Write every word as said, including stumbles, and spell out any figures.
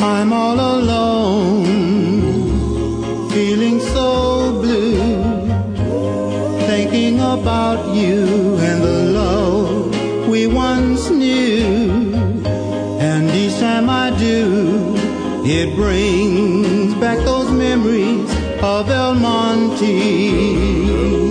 I'm all alone, feeling so blue, thinking about you and the love we once knew. And each time I do, it brings back those memories of El Monte.